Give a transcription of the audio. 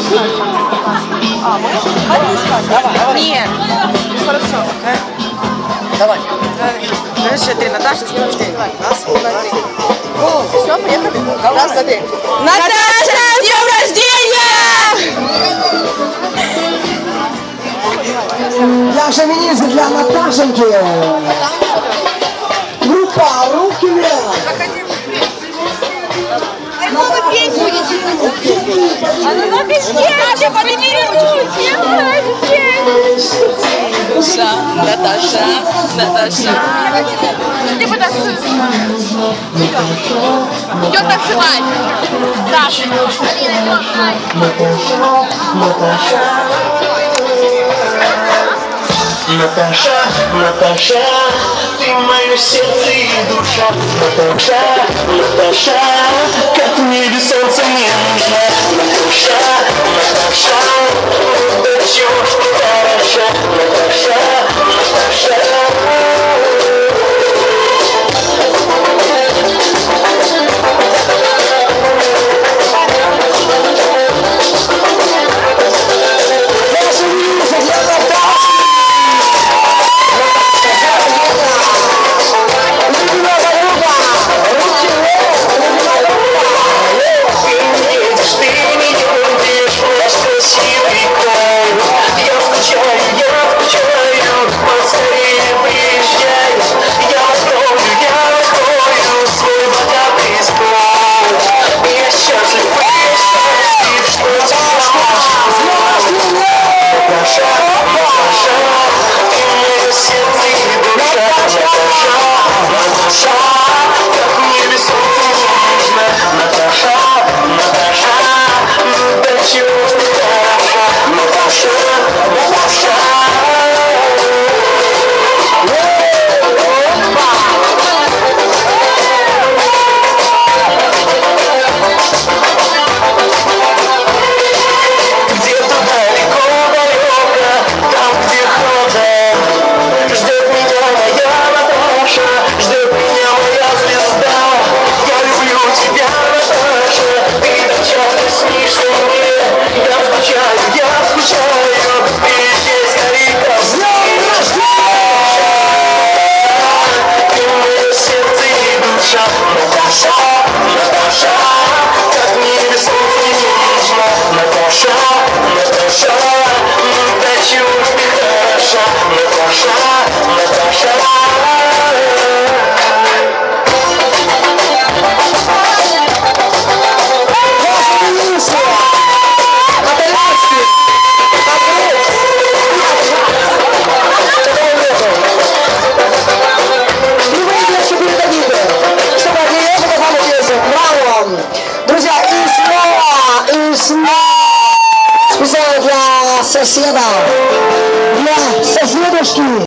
Давай. Нет. Хорошо. Давай. Раз, два, три. Наташа, с днем рождения. Раз, два, три. Все, поехали. Раз, два, три. Наташа, с днем рождения! Для шовинизма, для Наташеньки. Группа, руки вверх. А ну вы петь будете? А ну напишите, подними руки. Я нравится петь. Наташа. Где потанцуешь? Идем танцевать. Саша. Наташа, ты мое сердце и душа. Наташа, как в небе солнце мне нужна. Наташа, да чего ж ты хороша. Наташа. Специально для соседа, для соседушки.